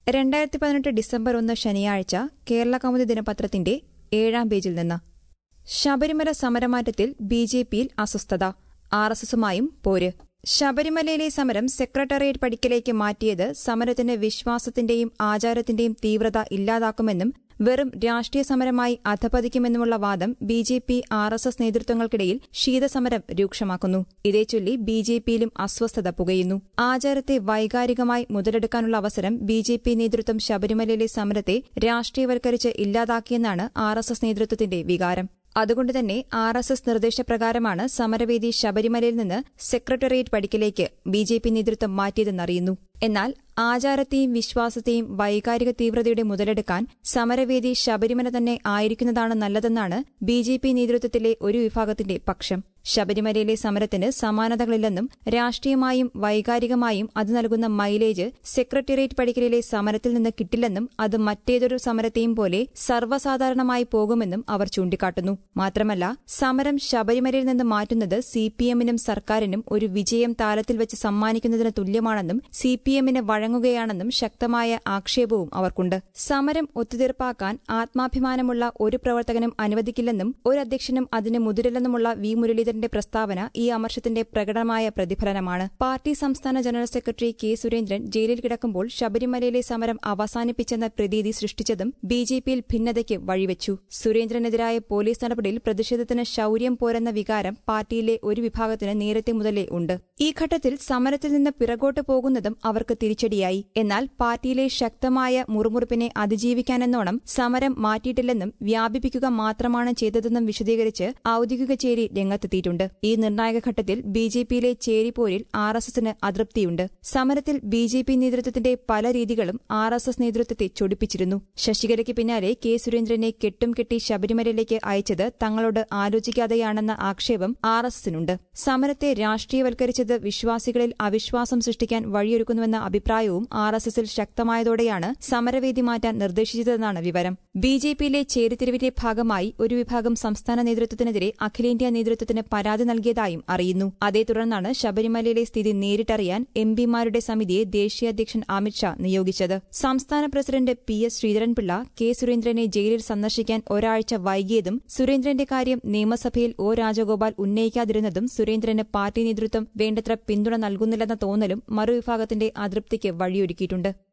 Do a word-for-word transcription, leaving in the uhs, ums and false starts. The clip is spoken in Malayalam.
രണ്ടായിരത്തി പതിനെട്ട് ഡിസംബർ ഒന്ന് ശനിയാഴ്ച കേരളകൗമുദി ദിനപത്രത്തിന്റെ ഏഴാം പേജിൽ നിന്ന് ശബരിമല സമരമാറ്റത്തിൽ ബി ജെ പിയിൽ അസ്വസ്ഥത, ആർ എസ് എസുമായും പോര്. ശബരിമലയിലെ സമരം സെക്രട്ടേറിയറ്റ് പടിക്കലേക്ക് മാറ്റിയത് സമരത്തിന് വിശ്വാസത്തിന്റെയും ആചാരത്തിന്റെയും തീവ്രത ഇല്ലാതാക്കുമെന്നും വെറും രാഷ്ട്രീയ സമരമായി അധപതിക്കുമെന്നുമുള്ള വാദം B J P R S S നേതൃത്വങ്ങൾക്കിടയിൽ ശീതസമരം രൂക്ഷമാക്കുന്നു. ഇതേച്ചൊല്ലി ബി ജെ പിയിലും അസ്വസ്ഥത പുകയുന്നു. ആചാരത്തെ വൈകാരികമായി മുതലെടുക്കാനുള്ള അവസരം ബി ജെ പി നേതൃത്വം ശബരിമലയിലെ സമരത്തെ രാഷ്ട്രീയവൽക്കരിച്ച് ഇല്ലാതാക്കിയെന്നാണ് ആർ എസ് എസ് നേതൃത്വത്തിന്റെ വികാരം. അതുകൊണ്ടുതന്നെ ആർ എസ് എസ് നിർദ്ദേശപ്രകാരമാണ് സമരവേദി ശബരിമലയിൽ നിന്ന് സെക്രട്ടേറിയറ്റ് പടിക്കലേക്ക് ബി ജെ പി നേതൃത്വം മാറ്റിയതെന്നറിയുന്നു. എന്നാൽ ആചാരത്തെയും വിശ്വാസത്തെയും വൈകാരിക തീവ്രതയുടെ മുതലെടുക്കാൻ സമരവേദി ശബരിമല തന്നെ ആയിരിക്കുന്നതാണ് നല്ലതെന്നാണ് ബി ജെ പി നേതൃത്വത്തിലെ ഒരു വിഭാഗത്തിന്റെ പക്ഷം. ശബരിമലയിലെ സമരത്തിന് സമാനതകളില്ലെന്നും രാഷ്ട്രീയമായും വൈകാരികമായും അത് നൽകുന്ന മൈലേജ് സെക്രട്ടേറിയറ്റ് പടിക്കലിലെ സമരത്തിൽ നിന്ന് കിട്ടില്ലെന്നും അത് മറ്റേതൊരു സമരത്തെയും പോലെ സർവ്വസാധാരണമായി പോകുമെന്നും അവർ ചൂണ്ടിക്കാട്ടുന്നു. മാത്രമല്ല, സമരം ശബരിമലയിൽ നിന്ന് മാറ്റുന്നത് സി പി എമ്മിനും സർക്കാരിനും ഒരു വിജയം താലത്തിൽ വെച്ച് സമ്മാനിക്കുന്നതിന് തുല്യമാണെന്നും സി പി എമ്മിന് വഴങ്ങുകയാണെന്നും ശക്തമായ ആക്ഷേപവും അവർക്കുണ്ട്. സമരം ഒത്തുതീർപ്പാക്കാൻ ആത്മാഭിമാനമുള്ള ഒരു പ്രവർത്തകനും അനുവദിക്കില്ലെന്നും ഒരു അധ്യക്ഷനും അതിന് മുതിരില്ലെന്നുമുള്ള വി മുരളീധരൻ പ്രസ്താവന ഈ അമർഷത്തിന്റെ പ്രകടമായ പ്രതിഫലനമാണ്. പാർട്ടി സംസ്ഥാന ജനറൽ സെക്രട്ടറി കെ സുരേന്ദ്രൻ ജയിലിൽ കിടക്കുമ്പോൾ ശബരിമലയിലെ സമരം അവസാനിപ്പിച്ചെന്ന പ്രതീതി സൃഷ്ടിച്ചതും ബി ജെ പിയിൽ ഭിന്നതയ്ക്ക് വഴിവെച്ചു. സുരേന്ദ്രനെതിരായ പോലീസ് നടപടിയിൽ പ്രതിഷേധത്തിന് ശൌര്യം പോരെന്ന വികാരം പാർട്ടിയിലെ ഒരു വിഭാഗത്തിന് നേരത്തെ മുതലേ ഉണ്ട്. ഈ ഘട്ടത്തിൽ സമരത്തിൽ നിന്ന് പിറകോട്ട് പോകുന്നതും അവർക്ക് തിരിച്ചടിയായി. എന്നാൽ പാർട്ടിയിലെ ശക്തമായ മുറുമുറുപ്പിനെ അതിജീവിക്കാനെന്നോണം സമരം മാറ്റിയിട്ടില്ലെന്നും വ്യാപിപ്പിക്കുക മാത്രമാണ് ചെയ്തതെന്നും വിശദീകരിച്ച് ഔദ്യോഗിക ചേരി രംഗത്തെത്തി. ഈ നിർണായക ഘട്ടത്തിൽ ബി ജെ പിയിലെ ചേരിപ്പോരിൽ ആർ എസ് എസിന് അതൃപ്തിയുണ്ട്. സമരത്തിൽ ബി ജെ പി നേതൃത്വത്തിന്റെ പല രീതികളും ആർ എസ് എസ് നേതൃത്വത്തെ ചൊടിപ്പിച്ചിരുന്നു. ശശികലയ്ക്ക് പിന്നാലെ കെ സുരേന്ദ്രനെ കെട്ടും കെട്ടി ശബരിമലയിലേക്ക് അയച്ചത് തങ്ങളോട് ആലോചിക്കാതെയാണെന്ന ആക്ഷേപം ആർ എസ് എസിനുണ്ട്. സമരത്തെ രാഷ്ട്രീയവൽക്കരിച്ചത് വിശ്വാസികളിൽ അവിശ്വാസം സൃഷ്ടിക്കാൻ വഴിയൊരുക്കുന്നുവെന്ന അഭിപ്രായവും ആർ എസ് എസിൽ ശക്തമായതോടെയാണ് സമരവേദി മാറ്റാൻ നിർദ്ദേശിച്ചതെന്നാണ് വിവരം. ബി ജെ പിയിലെ ചേരിതിരിവിന്റെ ഭാഗമായി ഒരു വിഭാഗം സംസ്ഥാന നേതൃത്വത്തിനെതിരെ അഖിലേന്ത്യാ നേതൃത്വത്തിന് പരാതി നൽകിയതായും അറിയുന്നു. അതേ തുടർന്നാണ് ശബരിമലയിലെ സ്ഥിതി നേരിട്ടറിയാൻ എം പിമാരുടെ സമിതിയെ ദേശീയ അധ്യക്ഷൻ അമിത്ഷാ നിയോഗിച്ചത്. സംസ്ഥാന president P S Sreedharan Pillai K സുരേന്ദ്രനെ ജയിലിൽ സന്ദർശിക്കാൻ ഒരാഴ്ച വൈകിയതും സുരേന്ദ്രന്റെ കാര്യം നിയമസഭയിൽ ഒ രാജഗോപാൽ ഉന്നയിക്കാതിരുന്നതും സുരേന്ദ്രന് പാർട്ടി നേതൃത്വം വേണ്ടത്ര പിന്തുണ നൽകുന്നില്ലെന്ന തോന്നലും മറുവിഭാഗത്തിന്റെ അതൃപ്തിക്ക് വഴിയൊരുക്കിയിട്ടുണ്ട്.